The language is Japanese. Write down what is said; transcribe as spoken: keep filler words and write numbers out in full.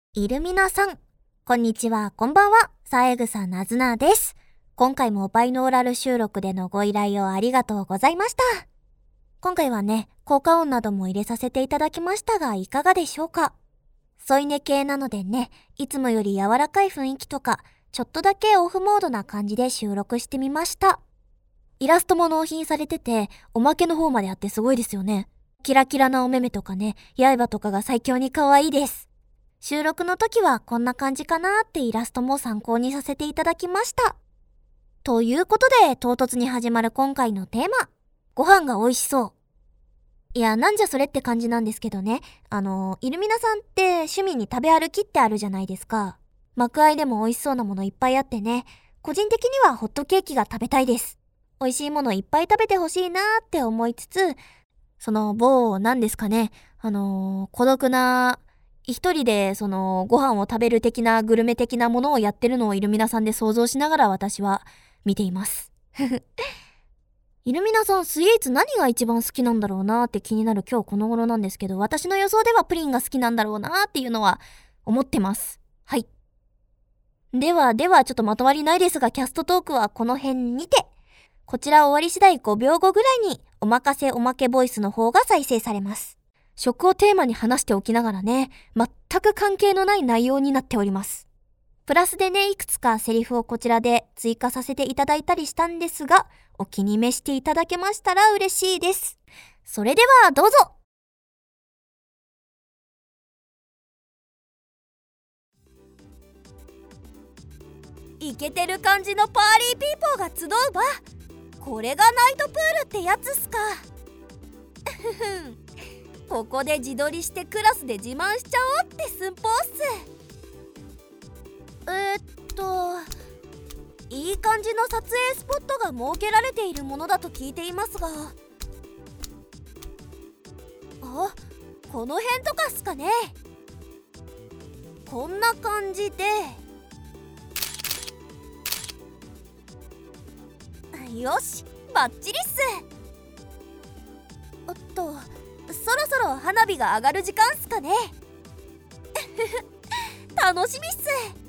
イルミナさん、こんにちは、こんばんは、三枝なずなです。今回もバイノーラル収録でのご依頼をありがとうございました。今回はね、効果音なども入れさせていただきましたが、いかがでしょうか。添い寝系なのでね、いつもより柔らかい雰囲気とか、ちょっとだけオフモードな感じで収録してみました。イラストも納品されてて、おまけの方まであってすごいですよね。キラキラなお目目とかね、刃とかが最強に可愛いです。収録の時はこんな感じかなってイラストも参考にさせていただきました。ということで、唐突に始まる今回のテーマ。ご飯が美味しそう。いや、なんじゃそれって感じなんですけどね。あの、イルミナさんって趣味に食べ歩きってあるじゃないですか。幕間でも美味しそうなものいっぱいあってね。個人的にはホットケーキが食べたいです。美味しいものいっぱい食べてほしいなーって思いつつ、その某、なんですかね。あのー、孤独な、一人でそのご飯を食べる的なグルメ的なものをやってるのをイルミナさんで想像しながら私は見ています。イルミナさん、スイーツ何が一番好きなんだろうなーって気になる今日この頃なんですけど、私の予想ではプリンが好きなんだろうなーっていうのは思ってます。はい。ではではちょっとまとまりないですが、キャストトークはこの辺にて。こちら終わり次第ごびょうごぐらいにおまかせおまけボイスの方が再生されます。食をテーマに話しておきながらね、全く関係のない内容になっております。プラスでね、いくつかセリフをこちらで追加させていただいたりしたんですが、お気に召していただけましたら嬉しいです。それではどうぞ。イケてる感じのパーリーピーポーが集う場。これがナイトプールってやつっすか。ここで自撮りしてクラスで自慢しちゃおうって寸法っす。えー、っといい感じの撮影スポットが設けられているものだと聞いていますが、あ、この辺とかっすかね。こんな感じで、よし、バッチリっす。おっと、そろそろ花火が上がる時間っすかね。楽しみっす。